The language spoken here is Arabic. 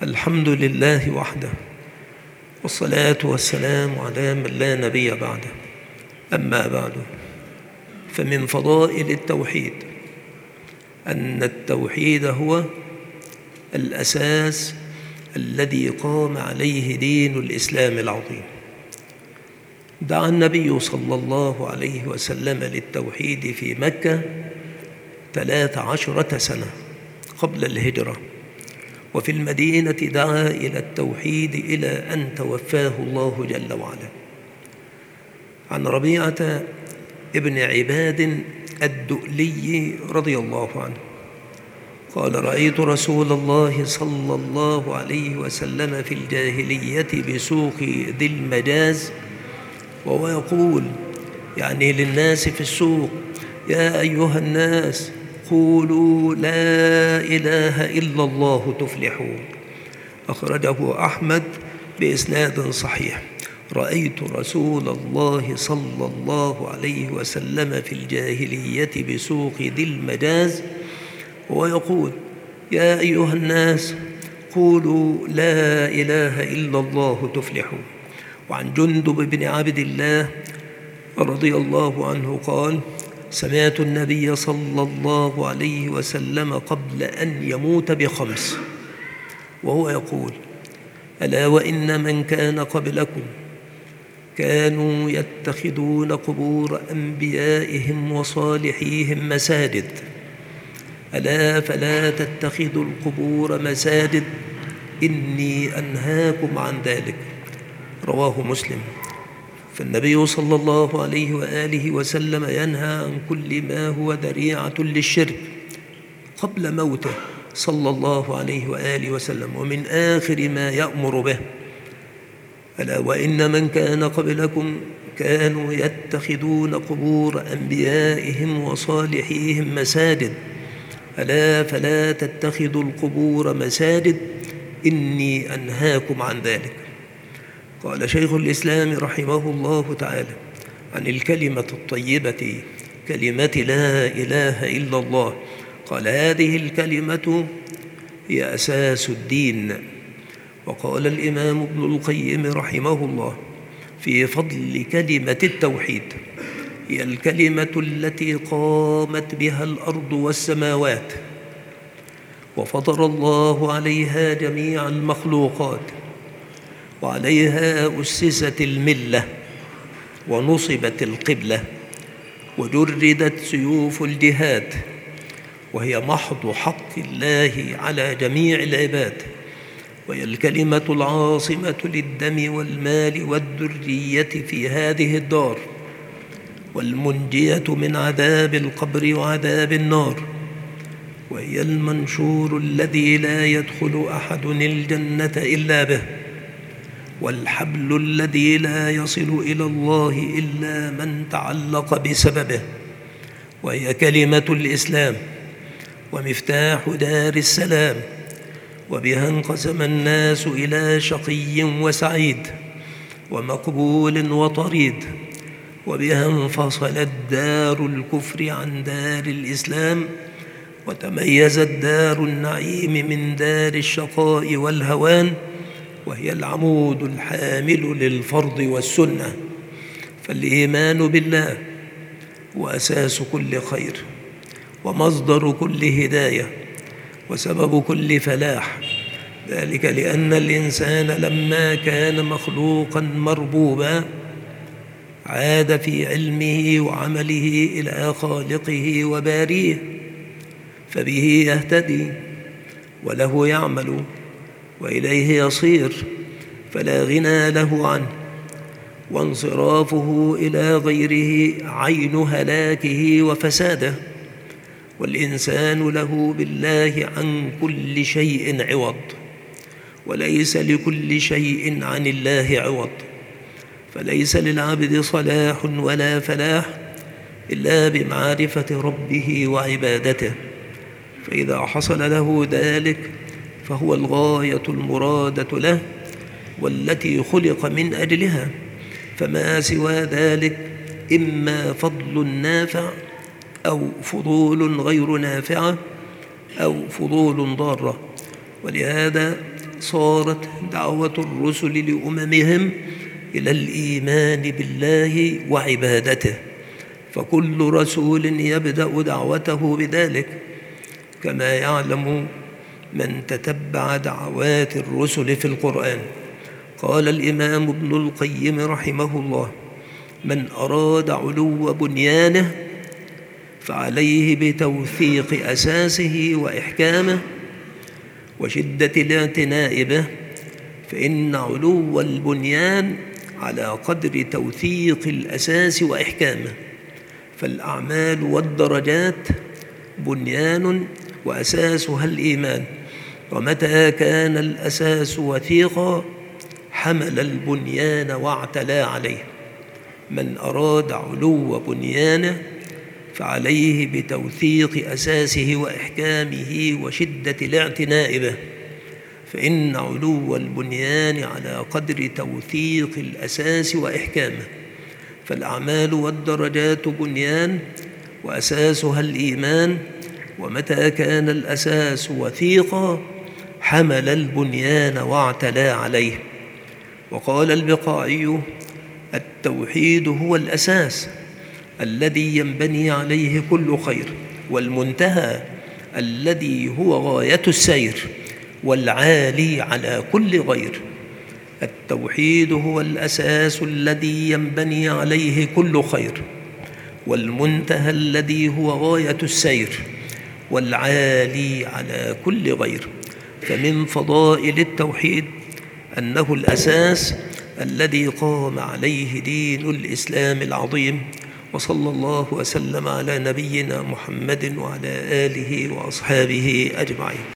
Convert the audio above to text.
الحمد لله وحده، والصلاة والسلام على من لا نبي بعده. أما بعد، فمن فضائل التوحيد أن التوحيد هو الأساس الذي قام عليه دين الإسلام العظيم. دعا النبي صلى الله عليه وسلم للتوحيد في مكة 13 سنة قبل الهجرة، وفي المدينة دعا إلى التوحيد إلى أن توفاه الله جل وعلا. عن ربيعة ابن عباد الدؤلي رضي الله عنه قال: رأيت رسول الله صلى الله عليه وسلم في الجاهلية بسوق ذي المجاز وهو يقول، يعني للناس في السوق: يا أيها الناس قولوا لا إله إلا الله تفلحون. أخرجه أحمد بإسناد صحيح. رأيت رسول الله صلى الله عليه وسلم في الجاهلية بسوق ذي المجاز ويقول: يا أيها الناس قولوا لا إله إلا الله تفلحون. وعن جندب بن عبد الله رضي الله عنه قال: سمعت النبي صلى الله عليه وسلم قبل أن يموت ب5 وهو يقول: ألا وإن من كان قبلكم كانوا يتخذون قبور أنبيائهم وصالحيهم مساجد، ألا فلا تتخذوا القبور مساجد، إني أنهاكم عن ذلك. رواه مسلم. فالنبي صلى الله عليه وآله وسلم ينهى عن كل ما هو ذريعة للشرك قبل موته صلى الله عليه وآله وسلم، ومن آخر ما يأمر به: ألا وإن من كان قبلكم كانوا يتخذون قبور أنبيائهم وصالحيهم مساجد، ألا فلا تتخذوا القبور مساجد، إني أنهاكم عن ذلك. قال شيخ الإسلام رحمه الله تعالى عن الكلمة الطيبة، كلمة لا إله إلا الله، قال: هذه الكلمة هي أساس الدين. وقال الإمام ابن القيم رحمه الله في فضل كلمة التوحيد: هي الكلمة التي قامت بها الأرض والسماوات، وفطر الله عليها جميع المخلوقات، وعليها أسست الملة، ونصبت القبلة، وجردت سيوف الجهاد، وهي محض حق الله على جميع العباد، وهي الكلمة العاصمة للدم والمال والذرية في هذه الدار، والمنجية من عذاب القبر وعذاب النار، وهي المنشور الذي لا يدخل أحد الجنة إلا به، والحبل الذي لا يصل إلى الله إلا من تعلق بسببه، وهي كلمة الإسلام ومفتاح دار السلام، وبها انقسم الناس إلى شقي وسعيد ومقبول وطريد، وبها انفصلت دار الكفر عن دار الإسلام، وتميزت دار النعيم من دار الشقاء والهوان، وهي العمود الحامل للفرض والسنة. فالإيمان بالله هو أساس كل خير، ومصدر كل هداية، وسبب كل فلاح، ذلك لأن الإنسان لما كان مخلوقا مربوبا عاد في علمه وعمله إلى خالقه وباريه، فبه يهتدي وله يعمل وإليه يصير، فلا غنى له عنه، وانصرافه إلى غيره عين هلاكه وفساده. والإنسان له بالله عن كل شيء عوض، وليس لكل شيء عن الله عوض، فليس للعبد صلاح ولا فلاح إلا بمعرفة ربه وعبادته، فإذا حصل له ذلك فهو الغاية المرادة له والتي خلق من أجلها، فما سوى ذلك إما فضل نافع أو فضول غير نافعة أو فضول ضارة. ولهذا صارت دعوة الرسل لأممهم إلى الإيمان بالله وعبادته، فكل رسول يبدأ دعوته بذلك، كما يعلم من تتبع دعوات الرسل في القرآن. قال الإمام ابن القيم رحمه الله: من أراد علو بنيانه فعليه بتوثيق أساسه وإحكامه وشدة الاعتناء به، فإن علو البنيان على قدر توثيق الأساس وإحكامه، فالأعمال والدرجات بنيان وأساسها الإيمان، ومتى كان الأساس وثيقا حمل البنيان واعتلى عليه. من أراد علو بنيانه فعليه بتوثيق أساسه وإحكامه وشدة الاعتناء به، فإن علو البنيان على قدر توثيق الأساس وإحكامه، فالأعمال والدرجات بنيان وأساسها الإيمان، ومتى كان الأساس وثيقا حمل البنيان واعتلى عليه. وقال البقاعي: التوحيد هو الأساس الذي ينبني عليه كل خير، والمنتهى الذي هو غاية السير، والعالي على كل غير. التوحيد هو الأساس الذي ينبني عليه كل خير، والمنتهى الذي هو غاية السير، والعالي على كل غير. فمن فضائل التوحيد أنه الأساس الذي قام عليه دين الإسلام العظيم. وصلى الله وسلم على نبينا محمد وعلى آله وأصحابه أجمعين.